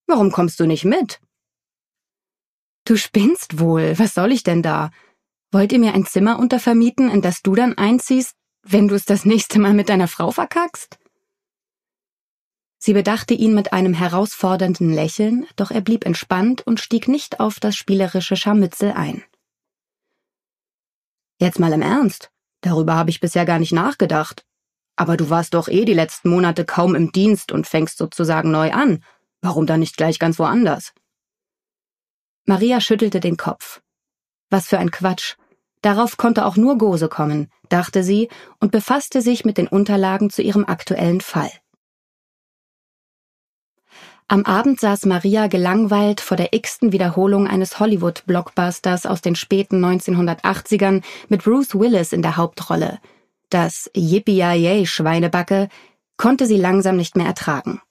Warum kommst du nicht mit?" »Du spinnst wohl, was soll ich denn da? Wollt ihr mir ein Zimmer untervermieten, in das du dann einziehst, wenn du es das nächste Mal mit deiner Frau verkackst?« Sie bedachte ihn mit einem herausfordernden Lächeln, doch er blieb entspannt und stieg nicht auf das spielerische Scharmützel ein. »Jetzt mal im Ernst, darüber habe ich bisher gar nicht nachgedacht. Aber du warst doch die letzten Monate kaum im Dienst und fängst sozusagen neu an. Warum dann nicht gleich ganz woanders?« Maria schüttelte den Kopf. Was für ein Quatsch. Darauf konnte auch nur Gose kommen, dachte sie und befasste sich mit den Unterlagen zu ihrem aktuellen Fall. Am Abend saß Maria gelangweilt vor der x-ten Wiederholung eines Hollywood-Blockbusters aus den späten 1980ern mit Bruce Willis in der Hauptrolle. Das Yippie-Yay-Schweinebacke konnte sie langsam nicht mehr ertragen.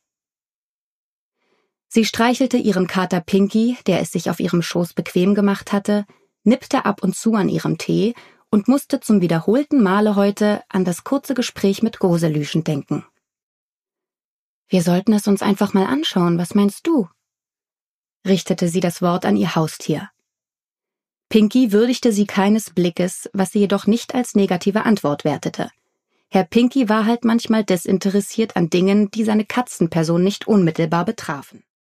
Sie streichelte ihren Kater Pinky, der es sich auf ihrem Schoß bequem gemacht hatte, nippte ab und zu an ihrem Tee und musste zum wiederholten Male heute an das kurze Gespräch mit Goselüschen denken. »Wir sollten es uns einfach mal anschauen, was meinst du?« richtete sie das Wort an ihr Haustier. Pinky würdigte sie keines Blickes, was sie jedoch nicht als negative Antwort wertete. Herr Pinky war halt manchmal desinteressiert an Dingen, die seine Katzenperson nicht unmittelbar betrafen.